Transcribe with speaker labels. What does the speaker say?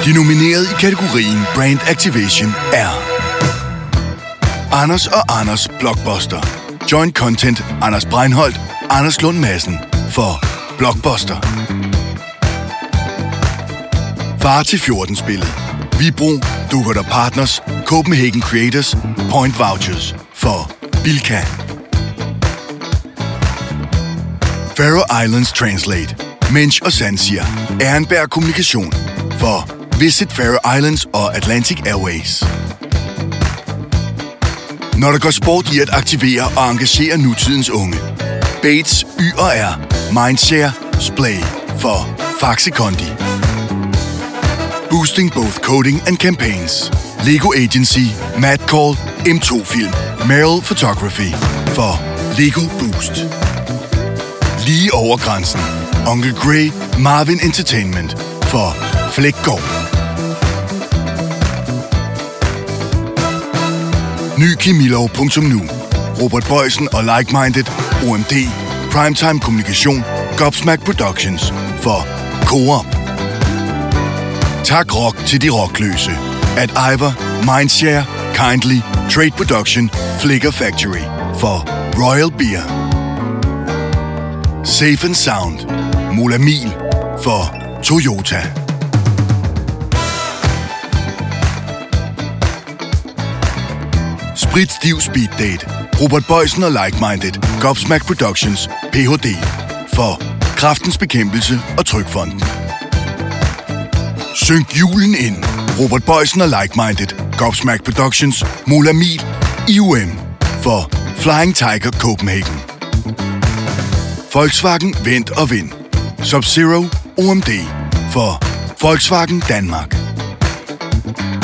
Speaker 1: De nominerede i kategorien Brand Activation er Anders og Anders Blockbuster. Joint Content Anders Breinholt, Anders Lund Madsen for Blockbuster. Far til 14-spillet. Vibro, Dukkert og Partners, Copenhagen Creators, Point Vouchers for Bilka. Faroe Islands Translate. Mensch og Sansier. Ehrenberg Kommunikation for Visit Faroe Islands og Atlantic Airways. Når der går sport i at aktivere og engagere nutidens unge. Bates, Y&R, Mindshare, Splay for Faxe Kondi. Boosting both coding and campaigns. Lego Agency, Mad Call, M2 Film, Merrill Photography for Lego Boost. Lige over grænsen. Onkel Grey, Marvin Entertainment for Flækgaard. Nykimilov.nu. Robert Boysen og Like-Minded, OMD, Primetime Kommunikation, Gobsmack Productions for Coop. Tak rock til de rockløse. At Ivor, Mindshare, Kindly, Trade Production, Flicker Factory for Royal Beer. Safe and Sound, Molamil for Toyota. Sprit Stiv Speed Date. Robert Boysen og Like-Minded, Gobsmack Productions, Ph.D. for Kræftens Bekæmpelse og Trygfonden. Synk julen ind. Robert Boysen og Like-Minded, Gobsmack Productions, Molamil, IUM for Flying Tiger Copenhagen. Volkswagen Vent og Vind. Sub-Zero, OMD for Volkswagen Danmark.